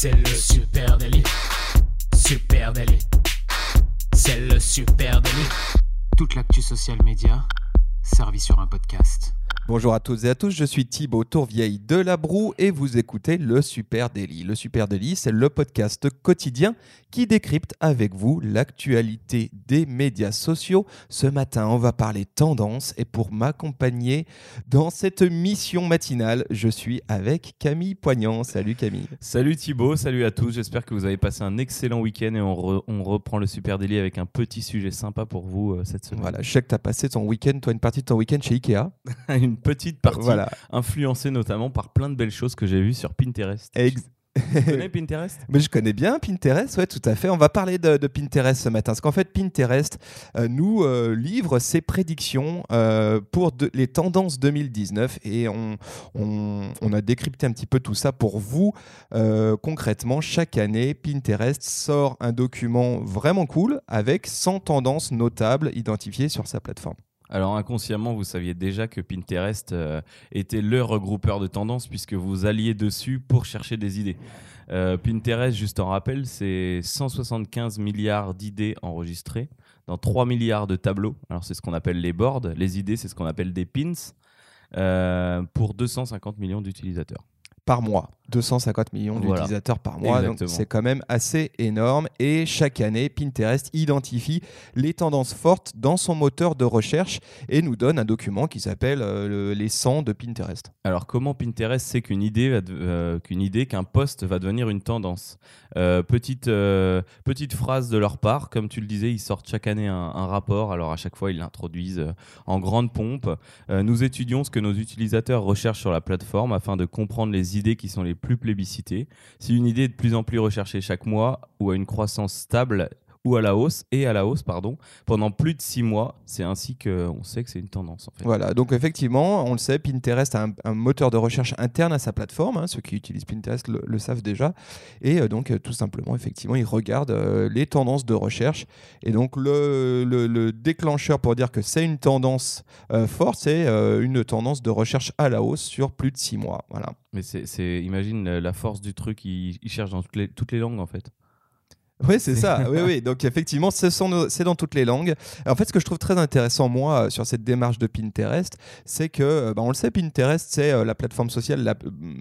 C'est le super délit. Super délit. C'est le super délit. Toute l'actu social média servie sur un podcast. Bonjour à toutes et à tous, je suis Thibaut Tourvieille de La Broue et vous écoutez le Super Daily. Le Super Daily, c'est le podcast quotidien qui décrypte avec vous l'actualité des médias sociaux. Ce matin, on va parler tendance et pour m'accompagner dans cette mission matinale, je suis avec Camille Poignant. Salut Camille. Salut Thibaut, salut à tous. J'espère que vous avez passé un excellent week-end et on reprend le Super Daily avec un petit sujet sympa pour vous cette semaine. Voilà, je sais que tu as passé ton week-end, toi une partie de ton week-end chez Ikea. Une petite partie, voilà. Influencée notamment par plein de belles choses que j'ai vues sur Pinterest. Tu connais Pinterest ? Mais je connais bien Pinterest, ouais, tout à fait. On va parler de Pinterest ce matin. Parce qu'en fait, Pinterest nous livre ses prédictions pour les tendances 2019. Et on a décrypté un petit peu tout ça pour vous. Concrètement, chaque année, Pinterest sort un document vraiment cool avec 100 tendances notables identifiées sur sa plateforme. Alors inconsciemment, vous saviez déjà que Pinterest était le regroupeur de tendances puisque vous alliez dessus pour chercher des idées. Pinterest, juste en rappel, c'est 175 milliards d'idées enregistrées dans 3 milliards de tableaux. Alors c'est ce qu'on appelle les boards. Les idées, c'est ce qu'on appelle des pins pour 250 millions d'utilisateurs. Par mois, 250 millions d'utilisateurs par mois, exactement. Donc c'est quand même assez énorme. Et chaque année, Pinterest identifie les tendances fortes dans son moteur de recherche et nous donne un document qui s'appelle les 100 de Pinterest. Alors comment Pinterest sait qu'un post va devenir une tendance ? Petite phrase de leur part, comme tu le disais, ils sortent chaque année un rapport. Alors à chaque fois, ils l'introduisent en grande pompe. Nous étudions ce que nos utilisateurs recherchent sur la plateforme afin de comprendre les idées qui sont les plus plébiscitées. Si une idée est de plus en plus recherchée chaque mois ou à une croissance stable ou à la hausse, pendant plus de 6 mois, c'est ainsi qu'on sait que c'est une tendance. En fait. Voilà, donc effectivement, on le sait, Pinterest a un moteur de recherche interne à sa plateforme, ceux qui utilisent Pinterest le savent déjà, et donc tout simplement, effectivement, ils regardent les tendances de recherche, et donc le déclencheur pour dire que c'est une tendance forte, c'est une tendance de recherche à la hausse sur plus de 6 mois. Voilà. Mais imagine la force du truc, ils cherchent dans toutes les langues en fait. Oui, c'est ça. Oui. Donc, effectivement, c'est dans toutes les langues. En fait, ce que je trouve très intéressant, moi, sur cette démarche de Pinterest, c'est que, on le sait, Pinterest, c'est la plateforme sociale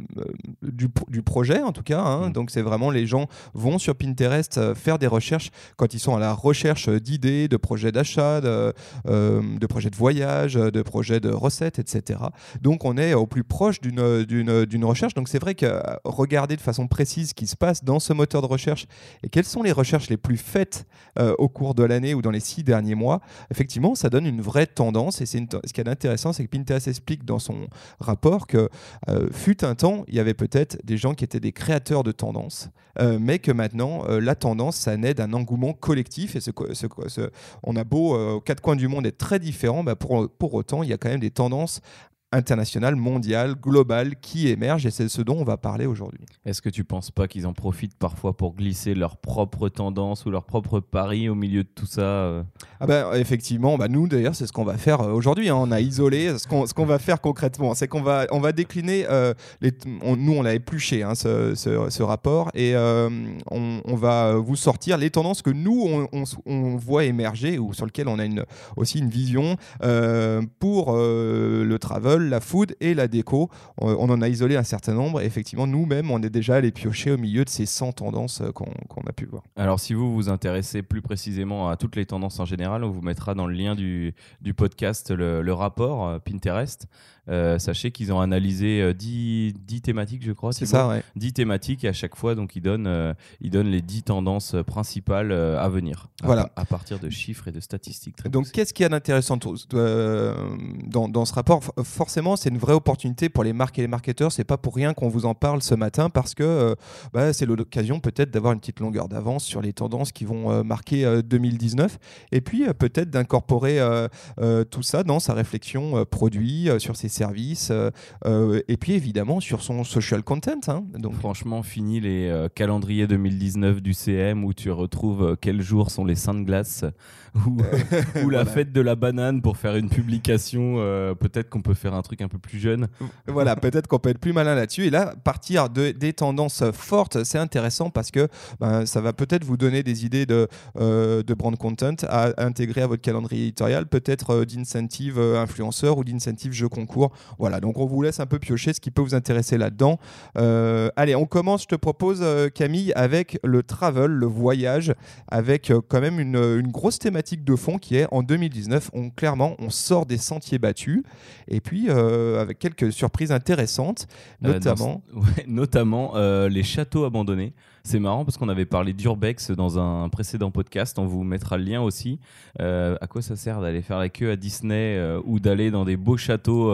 du projet, en tout cas. Donc, c'est vraiment les gens vont sur Pinterest faire des recherches quand ils sont à la recherche d'idées, de projets d'achat, de projets de voyage, de projets de recettes, etc. Donc, on est au plus proche d'une recherche. Donc, c'est vrai que regarder de façon précise ce qui se passe dans ce moteur de recherche et quels sont les recherches les plus faites au cours de l'année ou dans les 6 derniers mois, effectivement, ça donne une vraie tendance. Et ce qui est intéressant, c'est que Pinterest explique dans son rapport que fut un temps, il y avait peut-être des gens qui étaient des créateurs de tendances, mais que maintenant, la tendance, ça naît d'un engouement collectif. Et on a beau, aux 4 coins du monde, être très différents, pour autant, il y a quand même des tendances internationale, mondiale, globale qui émerge et c'est ce dont on va parler aujourd'hui. Est-ce que tu ne penses pas qu'ils en profitent parfois pour glisser leurs propres tendances ou leurs propres paris au milieu de tout ça Effectivement, nous d'ailleurs c'est ce qu'on va faire aujourd'hui. On a isolé ce qu'on va faire concrètement, c'est qu'on va décliner, nous on l'a épluché ce rapport et on va vous sortir les tendances que nous on voit émerger ou sur lesquelles on a aussi une vision pour le travel, la food et la déco. On en a isolé un certain nombre et effectivement nous-mêmes on est déjà allé piocher au milieu de ces 100 tendances qu'on a pu voir. Alors si vous vous intéressez plus précisément à toutes les tendances en général, on vous mettra dans le lien du podcast le rapport Pinterest. Sachez qu'ils ont analysé 10 thématiques, je crois. C'est ça, ouais. 10 thématiques et à chaque fois, donc, ils donnent les 10 tendances principales à venir. Voilà. À partir de chiffres et de statistiques. Donc, qu'est-ce qu'il y a d'intéressant dans ce rapport ? Forcément, c'est une vraie opportunité pour les marques et les marketeurs. C'est pas pour rien qu'on vous en parle ce matin parce que c'est l'occasion peut-être d'avoir une petite longueur d'avance sur les tendances qui vont marquer 2019 et puis peut-être d'incorporer tout ça dans sa réflexion produit, sur ses services et puis évidemment sur son social content. Donc franchement, fini les calendriers 2019 du CM où tu retrouves quels jours sont les Saints de glace ou la fête de la banane pour faire une publication. Peut-être qu'on peut faire un truc un peu plus jeune. Voilà, peut-être qu'on peut être plus malin là-dessus. Et là, partir des tendances fortes, c'est intéressant parce que ça va peut-être vous donner des idées de brand content à intégrer à votre calendrier éditorial, peut-être d'incentive influenceurs ou d'incentive jeux concours. Voilà, donc on vous laisse un peu piocher ce qui peut vous intéresser là-dedans. Allez, on commence, je te propose, Camille, avec le travel, le voyage, avec quand même une grosse thématique de fond qui est en 2019, clairement, on sort des sentiers battus et puis avec quelques surprises intéressantes, notamment les châteaux abandonnés. C'est marrant parce qu'on avait parlé d'Urbex dans un précédent podcast, on vous mettra le lien aussi. À quoi ça sert d'aller faire la queue à Disney ou d'aller dans des beaux châteaux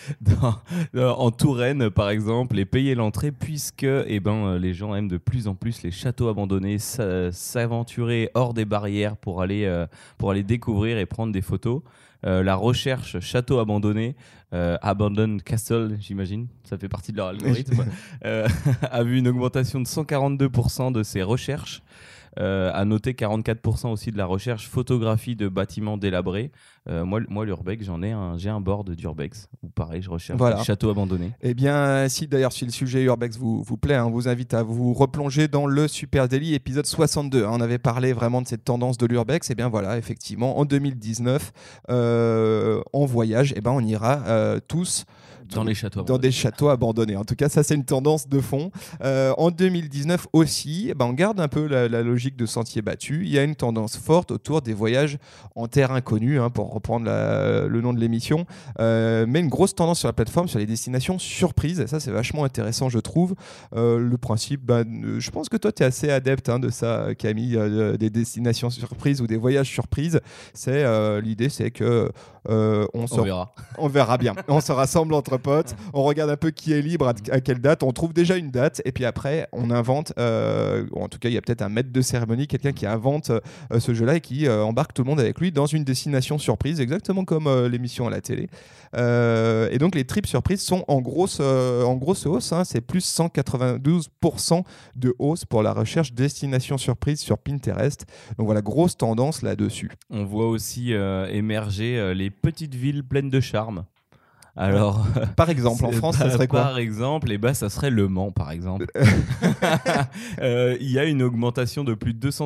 en Touraine par exemple et payer l'entrée, puisque les gens aiment de plus en plus les châteaux abandonnés, s'aventurer hors des barrières pour aller découvrir et prendre des photos. La recherche château abandonné, Abandoned Castle, j'imagine, ça fait partie de leur algorithme, a vu une augmentation de 142% de ses recherches. À noter 44% aussi de la recherche photographie de bâtiments délabrés. Moi, l'Urbex, j'ai un board d'Urbex où pareil, je recherche des châteaux abandonnés. Eh bien, si le sujet Urbex vous plaît, on vous invite à vous replonger dans le Super Daily épisode 62. On avait parlé vraiment de cette tendance de l'Urbex. Eh bien voilà, effectivement, en 2019, en voyage, on ira tous dans des châteaux abandonnés. En tout cas, ça, c'est une tendance de fond. En 2019 aussi, on garde un peu la logique de sentiers battus. Il y a une tendance forte autour des voyages en terre inconnue, pour reprendre le nom de l'émission. Mais une grosse tendance sur la plateforme, sur les destinations surprises. Et ça, c'est vachement intéressant, je trouve. Le principe, je pense que toi, tu es assez adepte de ça, Camille, des destinations surprises ou des voyages surprises. L'idée, c'est que on verra bien. On se rassemble entre potes, on regarde un peu qui est libre à quelle date, on trouve déjà une date et puis après on invente, en tout cas il y a peut-être un maître de cérémonie, quelqu'un qui invente ce jeu-là et qui embarque tout le monde avec lui dans une destination surprise, exactement comme l'émission à la télé. Et donc les trips surprises sont en grosse hausse, c'est plus 192% de hausse pour la recherche destination surprise sur Pinterest. Donc voilà, grosse tendance là-dessus. On voit aussi émerger les petites villes pleines de charme. Alors, par exemple, en France, ça serait quoi ? Par exemple, ça serait Le Mans, par exemple. Il y a une augmentation de plus de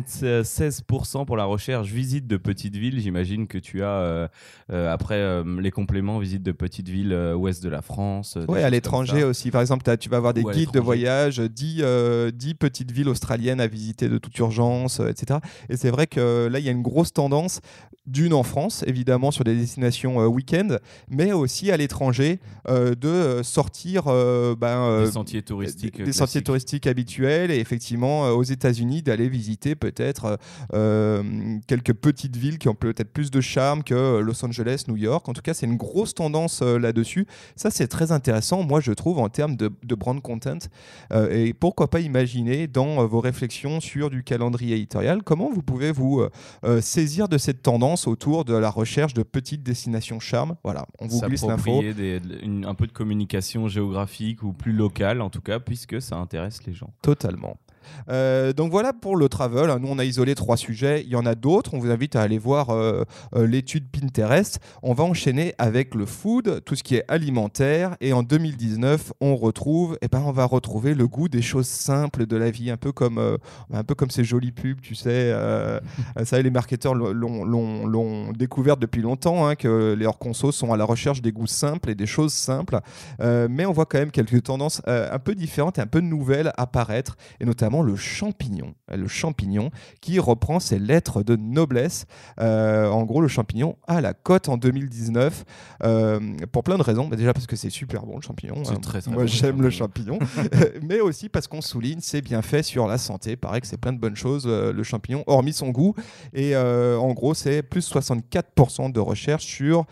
276% pour la recherche visite de petites villes. J'imagine que tu as, après les compléments, visite de petites villes ouest de la France. Oui, à l'étranger aussi. Par exemple, tu vas avoir des guides de voyage, 10 petites villes australiennes à visiter de toute urgence, etc. Et c'est vrai que là, il y a une grosse tendance, d'une en France, évidemment, sur des destinations week-end, mais aussi à l'étranger, de sortir des sentiers touristiques habituels, et effectivement aux États-Unis d'aller visiter peut-être quelques petites villes qui ont peut-être plus de charme que Los Angeles, New York. En tout cas, c'est une grosse tendance là-dessus. Ça, c'est très intéressant, moi je trouve, en termes de brand content, et pourquoi pas imaginer dans vos réflexions sur du calendrier éditorial comment vous pouvez vous saisir de cette tendance autour de la recherche de petites destinations charme. Voilà, on vous glisse l'info. Un peu de communication géographique ou plus locale en tout cas, puisque ça intéresse les gens. Totalement. Donc voilà pour le travel. Nous, on a isolé 3 sujets. Il y en a d'autres. On vous invite à aller voir l'étude Pinterest. On va enchaîner avec le food, tout ce qui est alimentaire. Et en 2019, on va retrouver le goût des choses simples de la vie, un peu comme ces jolies pubs, tu sais. Ça, les marketeurs l'ont découvert depuis longtemps, que les hors-conso sont à la recherche des goûts simples et des choses simples. Mais on voit quand même quelques tendances un peu différentes et un peu nouvelles apparaître, et notamment le champignon qui reprend ses lettres de noblesse. En gros, le champignon a la cote en 2019 pour plein de raisons. Déjà parce que c'est super bon, le champignon. C'est très, très Moi, bon, j'aime le champignon. Mais aussi parce qu'on souligne ses bienfaits sur la santé. Pareil que c'est plein de bonnes choses, le champignon, hormis son goût. Et en gros, c'est plus 64% de recherche sur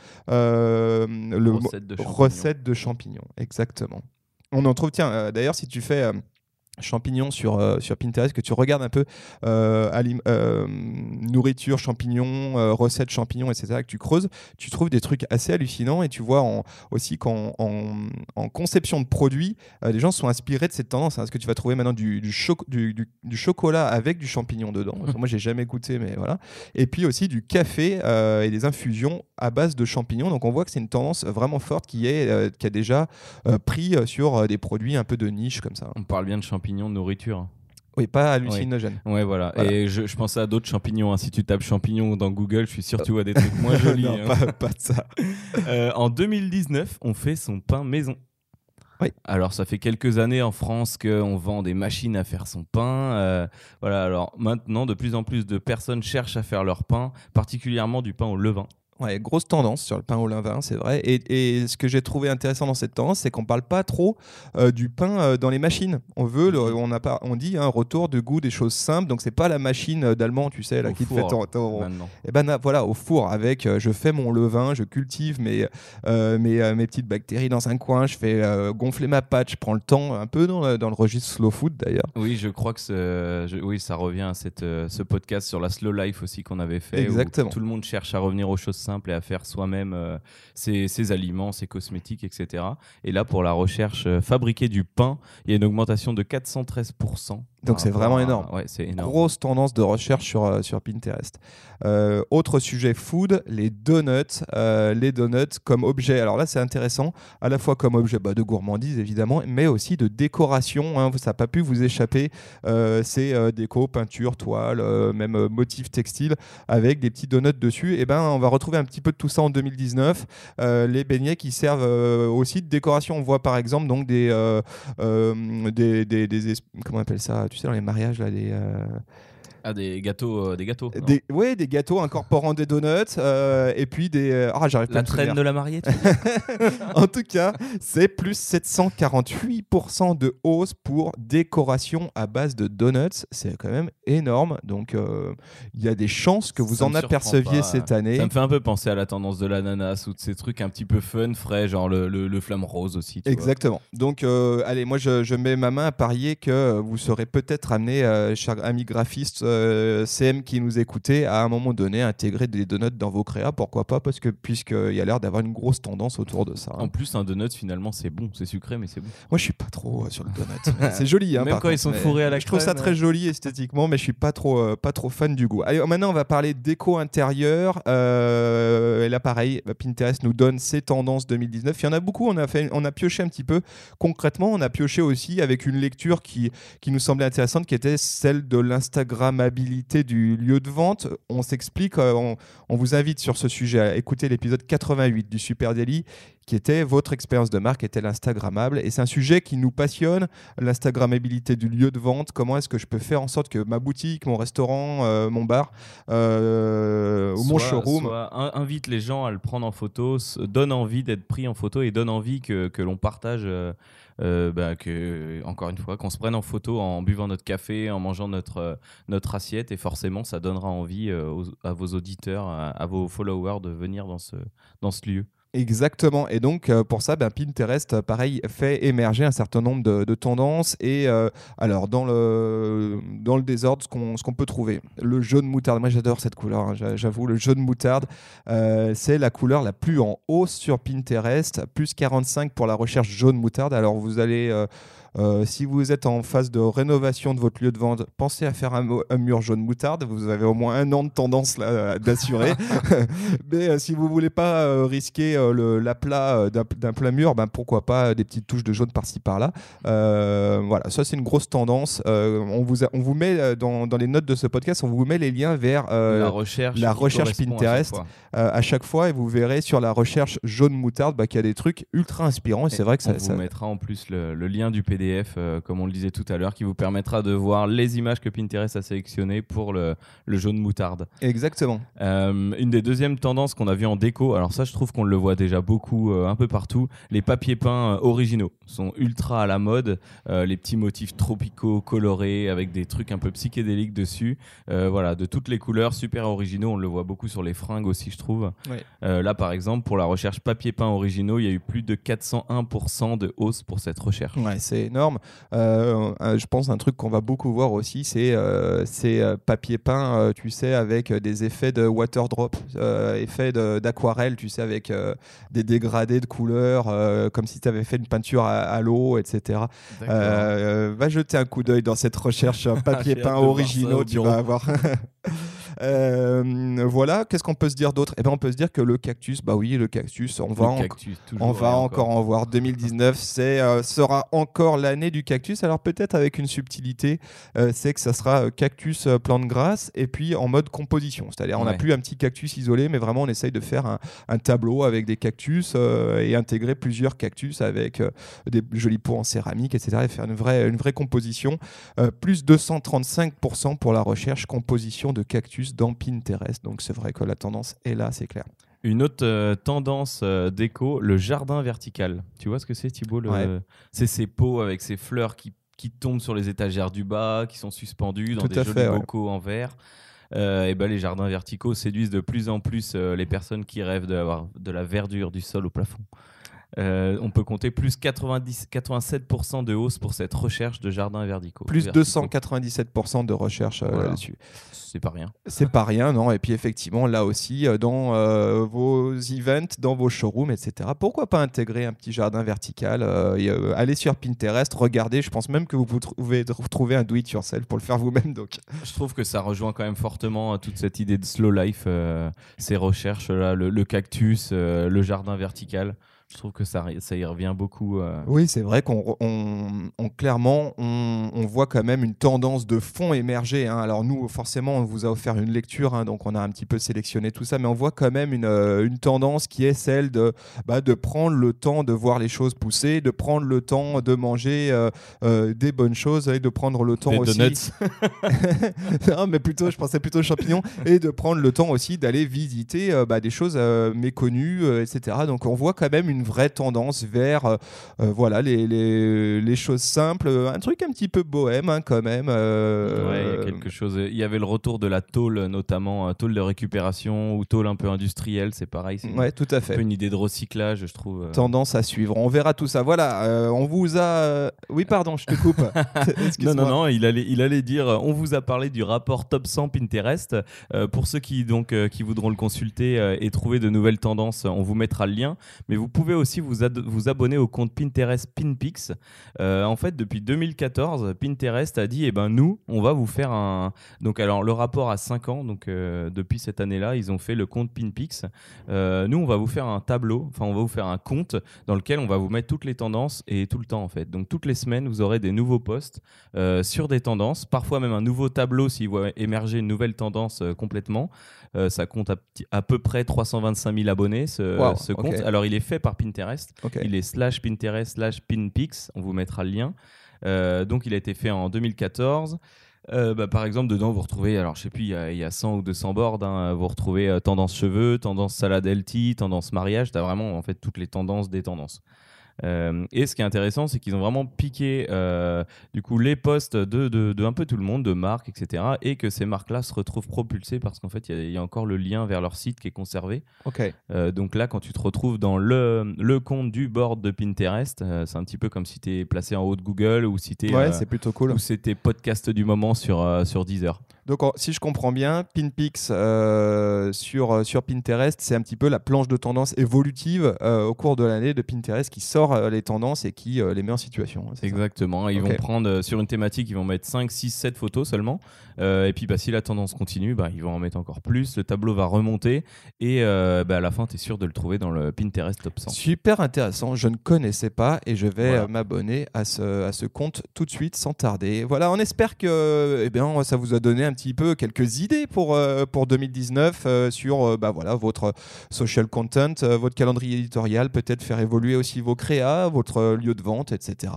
recette de champignons. Exactement. On en trouve, tiens, d'ailleurs, si tu fais champignons sur Pinterest, que tu regardes un peu nourriture, champignons, recettes champignons, etc., que tu creuses, tu trouves des trucs assez hallucinants et tu vois aussi qu'en en conception de produits, les gens sont inspirés de cette tendance. Parce que tu vas trouver maintenant du chocolat avec du champignon dedans. Moi, j'ai jamais goûté, mais voilà. Et puis aussi du café et des infusions à base de champignons. Donc on voit que c'est une tendance vraiment forte qui a déjà pris sur des produits un peu de niche comme ça. On parle bien de champignons de nourriture. Oui, pas hallucinogène. Ouais, voilà. Et je pensais à d'autres champignons. Si tu tapes champignons dans Google, je suis sûr que tu vois des trucs moins jolis. Non, pas de ça. En 2019, on fait son pain maison. Oui. Alors, ça fait quelques années en France qu'on vend des machines à faire son pain. Voilà. Alors maintenant, de plus en plus de personnes cherchent à faire leur pain, particulièrement du pain au levain. Ouais, grosse tendance sur le pain au levain, c'est vrai. Et ce que j'ai trouvé intéressant dans cette tendance, c'est qu'on ne parle pas trop du pain dans les machines. On dit un retour de goût des choses simples. Donc, c'est pas la machine d'allemand, tu sais, là, qui te fait maintenant. Et ben voilà, au four, avec je fais mon levain, je cultive mes petites bactéries dans un coin, je fais gonfler ma pâte, je prends le temps, un peu dans le registre slow food d'ailleurs. Oui, je crois que ça revient à ce podcast sur la slow life aussi qu'on avait fait. Exactement. Où tout le monde cherche à revenir aux choses simples et à faire soi-même ses aliments, ses cosmétiques, etc. Et là, pour la recherche fabriquer du pain, il y a une augmentation de 413%. Donc c'est vraiment énorme. Ouais, c'est énorme. Grosse tendance de recherche sur Pinterest. Autre sujet food, les donuts. Les donuts comme objet. Alors là, c'est intéressant, à la fois comme objet de gourmandise, évidemment, mais aussi de décoration. Hein. Ça n'a pas pu vous échapper. C'est déco, peinture, toile, même motifs textiles avec des petits donuts dessus. Et ben, on va retrouver un petit peu de tout ça en 2019. Les beignets qui servent aussi de décoration. On voit par exemple donc des comment on appelle ça, tu sais, dans les mariages là, des gâteaux. Oui, des gâteaux incorporant des donuts et puis des. J'arrive pas la à me traîne souvenir. de la mariée. En tout cas, c'est plus 748% de hausse pour décoration à base de donuts. C'est quand même énorme. Donc, il y a des chances que vous en aperceviez cette année. Ça me fait un peu penser à la tendance de l'ananas ou de ces trucs un petit peu fun, frais, genre le flamme rose aussi. Exactement. Donc, allez, moi, je mets ma main à parier que vous serez peut-être amené, cher ami graphiste, CM qui nous écoutait, à un moment donné intégrer des donuts dans vos créas, pourquoi pas, puisqu'il y a l'air d'avoir une grosse tendance autour de ça. En plus, un donut finalement c'est bon, c'est sucré mais c'est bon. Moi je suis pas trop sur le donut. C'est joli, hein, même quand ils sont fourrés à la crème. Je trouve ça très joli esthétiquement, mais je suis pas trop fan du goût. Allez, maintenant on va parler déco intérieure. Et là pareil, Pinterest nous donne ses tendances 2019. Il y en a beaucoup, on a pioché un petit peu. Concrètement, on a pioché aussi avec une lecture qui nous semblait intéressante, qui était celle de l'Instagrammabilité du lieu de vente. On s'explique, on vous invite sur ce sujet à écouter l'épisode 88 du Super Daily, qui était votre expérience de marque est-elle instagrammable, et c'est un sujet qui nous passionne, l'instagrammabilité du lieu de vente. Comment est-ce que je peux faire en sorte que ma boutique, mon restaurant, mon bar ou mon showroom invite les gens à le prendre en photo, donne envie d'être pris en photo et donne envie que l'on partage encore une fois, qu'on se prenne en photo en buvant notre café, en mangeant notre assiette, et forcément ça donnera envie à vos auditeurs, à vos followers de venir dans ce lieu. Exactement, et donc pour ça, Pinterest, pareil, fait émerger un certain nombre de tendances. Et alors dans le désordre, ce qu'on peut trouver, le jaune moutarde, moi j'adore cette couleur, hein, j'avoue, le jaune moutarde, c'est la couleur la plus en hausse sur Pinterest, plus 45 pour la recherche jaune moutarde. Alors vous allez si vous êtes en phase de rénovation de votre lieu de vente, pensez à faire un mur jaune moutarde. Vous avez au moins 1 an de tendance là, d'assurer. Mais si vous ne voulez pas risquer l'aplat d'un plein mur, pourquoi pas des petites touches de jaune par-ci par-là. Voilà, ça c'est une grosse tendance. On vous met dans les notes de ce podcast, on vous met les liens vers la recherche Pinterest à chaque fois, et vous verrez sur la recherche jaune moutarde qu'il y a des trucs ultra inspirants. Et c'est vrai que on vous mettra en plus le lien du PDF, comme on le disait tout à l'heure, qui vous permettra de voir les images que Pinterest a sélectionnées pour le jaune moutarde. Exactement. Une des deuxièmes tendances qu'on a vu en déco, alors ça je trouve qu'on le voit déjà beaucoup un peu partout, les papiers peints originaux sont ultra à la mode, les petits motifs tropicaux colorés avec des trucs un peu psychédéliques dessus, voilà, de toutes les couleurs, super originaux. On le voit beaucoup sur les fringues aussi, je trouve. Ouais. Là par exemple, pour la recherche papier peint originaux, il y a eu plus de 401% de hausse pour cette recherche. Ouais, c'est énorme. Je pense un truc qu'on va beaucoup voir aussi, c'est papier peint, tu sais, avec des effets de water drop, effets d'aquarelle, tu sais, avec des dégradés de couleurs, comme si tu avais fait une peinture à l'eau, etc. Va jeter un coup d'œil dans cette recherche papier peint originaux, tu vas avoir. Voilà, qu'est-ce qu'on peut se dire d'autre? On peut se dire que le cactus, le cactus, on va encore en voir. 2019 sera encore l'année du cactus. Alors peut-être avec une subtilité, c'est que ça sera cactus plante grasse et puis en mode composition. C'est-à-dire on n'a plus un petit cactus isolé, mais vraiment on essaye de faire un tableau avec des cactus et intégrer plusieurs cactus avec des jolis pots en céramique, etc. et faire une vraie composition. Plus 235% pour la recherche composition de cactus dans Pinterest. Donc c'est vrai que la tendance est là, c'est clair. Une autre tendance déco, le jardin vertical. Tu vois ce que c'est, Thibaut? C'est ces pots avec ces fleurs qui tombent sur les étagères du bas, qui sont suspendues dans des jolis bocaux en verre. Les jardins verticaux séduisent de plus en plus les personnes qui rêvent d'avoir de la verdure du sol au plafond. On peut compter plus 87% de hausse pour cette recherche de jardins verticaux. Plus 297% de recherche là-dessus. C'est pas rien. C'est pas rien, non. Et puis effectivement, là aussi, dans vos events, dans vos showrooms, etc., pourquoi pas intégrer un petit jardin vertical, allez sur Pinterest, regardez, je pense même que vous pouvez trouver un do-it-yourself pour le faire vous-même. Donc. Je trouve que ça rejoint quand même fortement toute cette idée de slow life, ces recherches-là, le cactus, le jardin vertical. Je trouve que ça y revient beaucoup. Oui, c'est vrai qu'on clairement, on voit quand même une tendance de fond émerger. Hein. Alors nous, forcément, on vous a offert une lecture, hein, donc on a un petit peu sélectionné tout ça, mais on voit quand même une tendance qui est celle de prendre le temps de voir les choses pousser, de prendre le temps de manger des bonnes choses et de prendre le temps aussi... donuts. Non, mais je pensais plutôt aux champignons, et de prendre le temps aussi d'aller visiter des choses méconnues, etc. Donc on voit quand même une vraie tendance vers les choses simples, un truc un petit peu bohème, hein, quand même. Il y a quelque chose. Il y avait le retour de la tôle, notamment tôle de récupération ou tôle un peu industrielle, c'est pareil. C'est tout à fait. Un peu une idée de recyclage, je trouve. Tendance à suivre. On verra tout ça. Voilà, on vous a. Oui, pardon, je te coupe. Non, il allait dire. On vous a parlé du rapport Top 100 Pinterest. Pour ceux qui voudront le consulter et trouver de nouvelles tendances, on vous mettra le lien. Mais vous pouvez aussi vous abonner au compte Pinterest Pinpix. En fait, depuis 2014, Pinterest a dit nous, on va vous faire un. Donc, alors, le rapport a 5 ans. Donc, depuis cette année-là, ils ont fait le compte Pinpix. Nous, on va vous faire un tableau, on va vous faire un compte dans lequel on va vous mettre toutes les tendances et tout le temps, en fait. Donc, toutes les semaines, vous aurez des nouveaux posts sur des tendances, parfois même un nouveau tableau s'il voit émerger une nouvelle tendance complètement. Ça compte à peu près 325 000 abonnés, ce compte. Alors, il est fait par Pinterest. Il est /Pinterest/Pinpix. On vous mettra le lien. Donc, il a été fait en 2014. Par exemple, dedans, vous retrouvez, alors je sais plus, il y a 100 ou 200 boards. Hein, vous retrouvez tendance cheveux, tendance salade healthy, tendance mariage. Tu as vraiment en fait toutes les tendances des tendances. Et ce qui est intéressant, c'est qu'ils ont vraiment piqué du coup les posts de un peu tout le monde, de marques, etc. Et que ces marques-là se retrouvent propulsées parce qu'en fait, il y a encore le lien vers leur site qui est conservé. Donc là, quand tu te retrouves dans le compte du board de Pinterest, c'est un petit peu comme si tu es placé en haut de Google ou si c'est plutôt cool. Ou c'était podcast du moment sur Deezer. Donc, si je comprends bien, Pinpix sur Pinterest, c'est un petit peu la planche de tendance évolutive au cours de l'année de Pinterest qui sort les tendances et qui les met en situation. Exactement. Ils vont prendre sur une thématique, ils vont mettre 5, 6, 7 photos seulement. Et puis, si la tendance continue, ils vont en mettre encore plus. Le tableau va remonter et à la fin, tu es sûr de le trouver dans le Pinterest Top 100. Super intéressant. Je ne connaissais pas et je vais m'abonner à ce compte tout de suite sans tarder. Voilà, on espère que ça vous a donné un petit peu quelques idées pour 2019 sur votre social content, votre calendrier éditorial, peut-être faire évoluer aussi vos créas, votre lieu de vente, etc.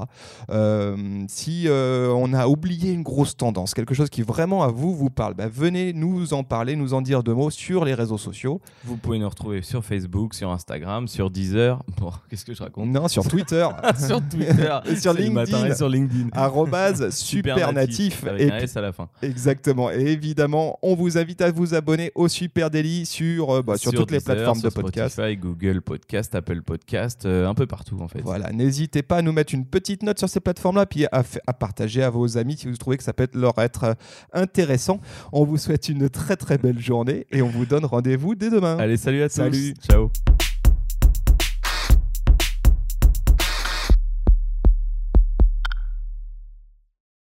Si on a oublié une grosse tendance, quelque chose qui vraiment à vous parle, venez nous en parler, nous en dire 2 mots sur les réseaux sociaux. Vous pouvez nous retrouver sur Facebook, sur Instagram, sur Deezer. Bon, qu'est-ce que je raconte ? Non, sur Twitter. Sur Twitter. Et sur LinkedIn. Sur LinkedIn. @supernatif. Avec un S à la fin. Exactement. Et évidemment, on vous invite à vous abonner au Super Daily sur toutes les Deezer, plateformes de sur podcast. Spotify, Google Podcast, Apple Podcast, un peu partout en fait. Voilà, n'hésitez pas à nous mettre une petite note sur ces plateformes-là, puis à partager à vos amis si vous trouvez que ça peut leur être intéressant. On vous souhaite une très très belle journée et on vous donne rendez-vous dès demain. Allez, salut à tous. Salut. Ciao.